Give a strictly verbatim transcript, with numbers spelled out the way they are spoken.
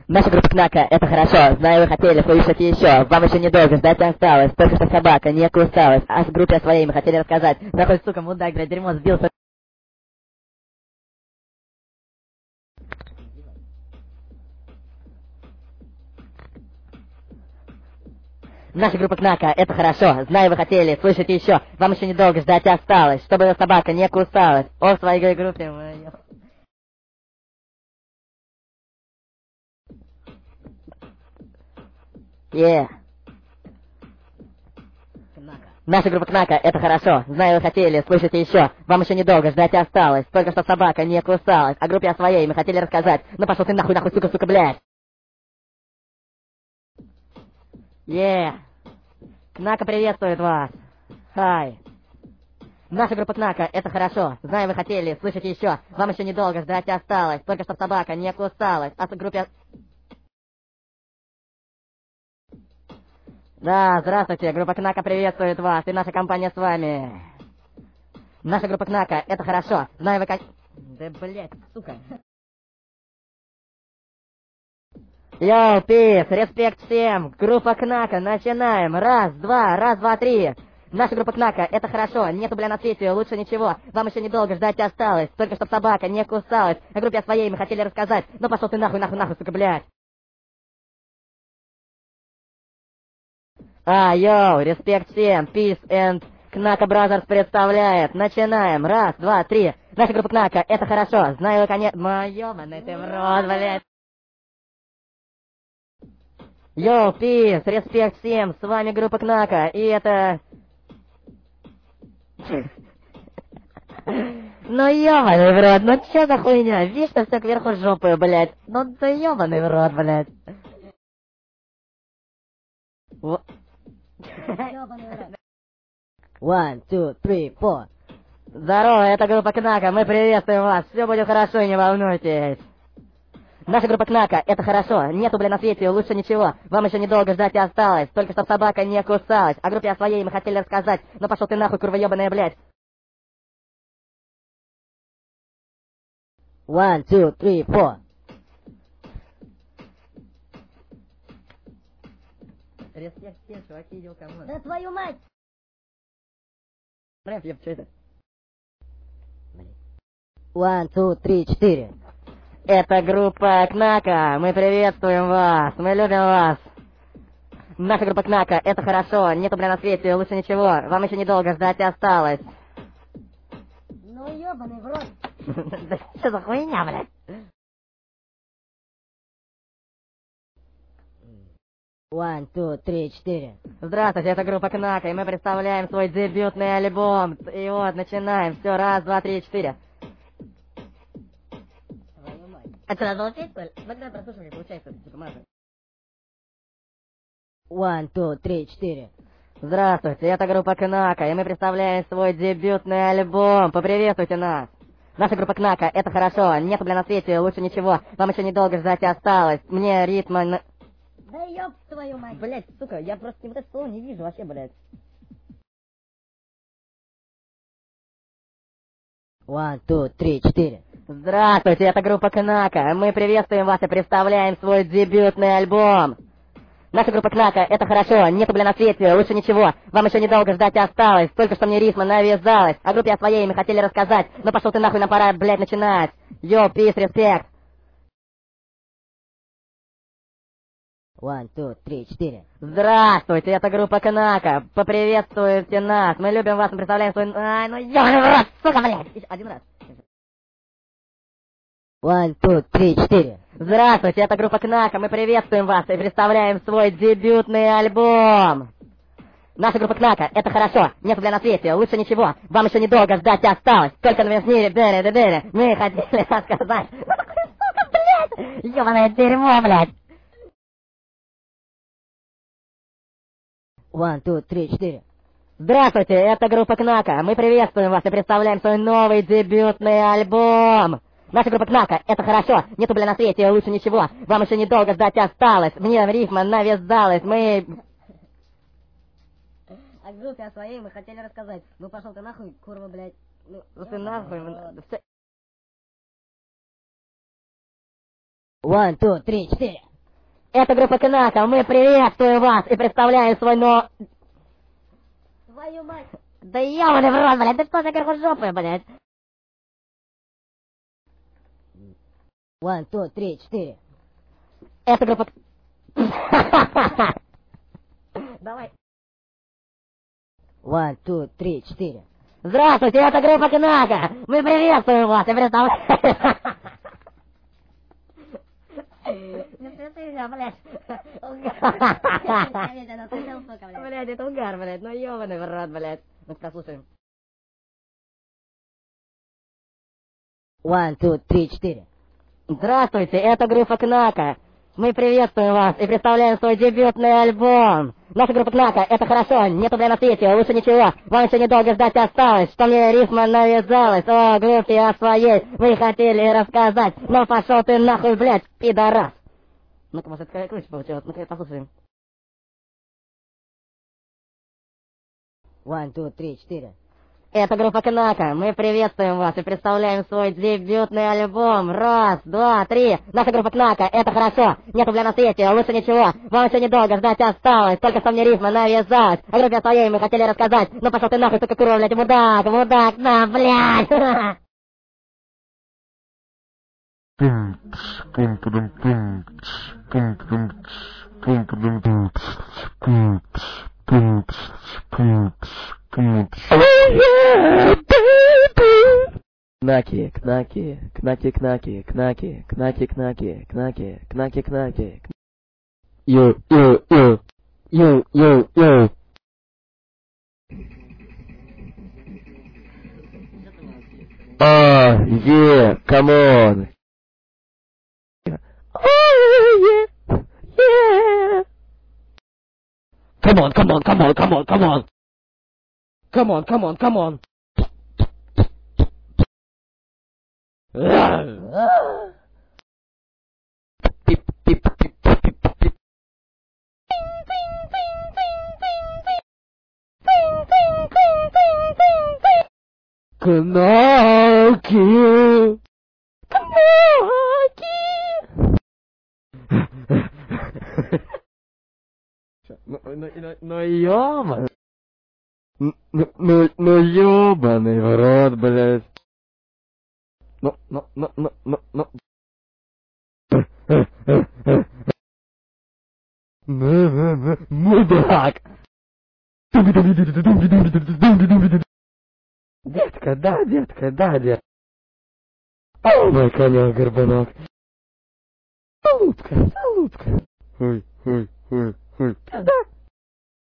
Наша группа Кнака, это хорошо. Знаю, вы хотели слышать еще. Вам еще недолго ждать осталось. Только что собака не кусалась. А с группе о своей мы хотели рассказать. Да хоть, сука, мудак, блядь, дерьмо сбился. Наша группа Кнака, это хорошо. Знаю, вы хотели слышать еще. Вам еще недолго ждать осталось. Чтобы собака не кусалась. О, в своей группе мы... Yeah. Наша группа Кнака, это хорошо. Знаю, вы хотели, слышите еще. Вам еще недолго ждать осталось. Только что собака не кусалась. О группе о своей мы хотели рассказать. Ну пошел ты нахуй, нахуй, сука, сука, блядь. Yeah. Кнака приветствует вас. Хай. Наша группа Кнака, это хорошо. Знаю, вы хотели, слышите еще. Вам еще недолго ждать осталось. Только что собака не кусалась. А с группе... Да, здравствуйте, группа Кнака приветствует вас, и наша компания с вами. Наша группа Кнака, это хорошо. Знаю, вы как... Да, блядь, сука. Йоу, пис, респект всем. Группа Кнака, начинаем. Раз, два, раз, два, три. Наша группа Кнака, это хорошо. Нету, бля, на свете лучше ничего. Вам еще недолго ждать осталось. Только чтоб собака не кусалась. О группе о своей мы хотели рассказать. Ну пошел ты нахуй, нахуй, нахуй, сука, блядь. А, йоу, респект всем, peace and Кнака Бразерс представляет. Начинаем. Раз, два, три. Наша группа Кнака, это хорошо. Знаю, вы, конечно... Моёбаный ты в рот, блядь. Йоу, peace, респект всем, с вами группа Кнака, и это... Ну ёбаный в рот, ну чё за хуйня? Вечно всё кверху жопы, блядь. Ну да ёбаный в рот, блядь. One, two, three, four. Здорово, это группа Кнака, мы приветствуем вас, все будет хорошо, не волнуйтесь. Наша группа Кнака, это хорошо, нету, бля, на свете лучше ничего. Вам еще недолго ждать и осталось, только чтоб собака не кусалась. О группе о своей мы хотели рассказать, но пошел ты нахуй, курва ебаная, блядь. One, two, three, four. Респект всем, чуваки, идем ко мне. Да твою мать! Рэп, еб, что это? One, two, three, четыре. Это группа Кнака, мы приветствуем вас, мы любим вас. Наша группа Кнака, это хорошо, нету, бля, на свете лучше ничего. Вам еще недолго ждать осталось. Ну ёбаный в рот. Да что за хуйня, блядь? One, two, three, четыре. Здравствуйте, это группа Кнака, и мы представляем свой дебютный альбом. И вот, начинаем. Все, раз, два, три, четыре. Твою мать. А что, надо молчать, что ли? Ну, давай прослушаем, как получается, типа, маза. One, two, three, четыре. Здравствуйте, это группа Кнака, и мы представляем свой дебютный альбом. Поприветствуйте нас. Наша группа Кнака, это хорошо, нету, бля, на свете лучше ничего. Вам еще недолго ждать осталось. Мне ритма... Да ёб твою мать. Блять, сука, я просто вот это слово не вижу вообще, блять. One, two, three, четыре. Здравствуйте, это группа Кнака. Мы приветствуем вас и представляем свой дебютный альбом. Наша группа Кнака, это хорошо, нету, бля, на свете лучше ничего. Вам еще недолго ждать осталось, только что мне ритма навязалась. О группе о своей мы хотели рассказать, но пошел ты нахуй, нам пора, блять, начинать. Йоу, пис, респект. One, two, three, четыре. Здравствуйте, это группа Кнака. Поприветствуйте нас. Мы любим вас, мы представляем свой... Ай, ну ёбаный в рот, сука, блядь. Еще один раз. One, two, three, четыре. Здравствуйте, это группа Кнака. Мы приветствуем вас и представляем свой дебютный альбом. Наша группа Кнака, это хорошо. Нету, бля, на свете лучше ничего. Вам еще недолго ждать осталось. Только на мир, дыре, дыре. Мы хотели рассказать. Сука, блядь. Ёбаное дерьмо, блядь. One, two, three, четыре. Здравствуйте, это группа Кнака. Мы приветствуем вас и представляем свой новый дебютный альбом. Наша группа Кнака, это хорошо. Нету, бля, на свете лучше ничего. Вам еще недолго ждать осталось. Мне рифма навязалась. Мы... О группе о своей мы хотели рассказать. Ну пошел ты нахуй, курва, блядь. Ну, ты нахуй. One, two, three, четыре. Это группа Кнака. Мы приветствуем вас и представляем свой но... Твою мать! Да ёбаный в рот, блядь, ты что такая жопая, блядь? One, two, three, четыре. Это группа... Давай. One, two, three, четыре. Здравствуйте, это группа Кнака. Мы приветствуем вас и представляем... Ну что ты, блядь? Блядь, это угар, блядь, ну ёбаный в рот, блядь. Ну-ка, послушаем. One, two, three, четыре. Здравствуйте, это группа Кнака. Мы приветствуем вас и представляем свой дебютный альбом. Наша группа Кнака, это хорошо, нету бля на свете, лучше ничего. Вам еще недолго ждать осталось, что мне рифма навязалась. О, группе о своей вы хотели рассказать, но пошел ты нахуй, блядь, пидорас. Ну-ка, может, это круче получилось, ну-ка, послушаем. One, two, three, четыре. Это группа Кнака. Мы приветствуем вас и представляем свой дебютный альбом. Раз, два, три. Наша группа Кнака. Это хорошо. Нету бля на свете, лучше ничего. Вам еще недолго ждать осталось. Только что мне рифма навязалась. О группе своей мы хотели рассказать. Ну пошел ты нахуй, сука, курва, блядь, мудак, мудак, на, блядь. Кнаки, кнаки, кнаки, кнаки, кнаки, кнаки, кнаки, кнаки, кнаки, кнаки. Йо, йо, йо, йо, йо, йо. А, е, камон. Come on, come on, come on, come on, come on. Come on, come on, come on. Пип, пип, пип, пип, пип, пип. Кнаки. Кнаки. Ну, ну, ну, ну, ёбаный. Ну, ну, ну, ёбаный в рот, блядь. Ну, ну, ну, ну, ну, ну. Мудак. Детка, да, детка, да, детка. О, мой конек, горбунок. Голубка, голубка. Ой, ой, ой, ой. Да.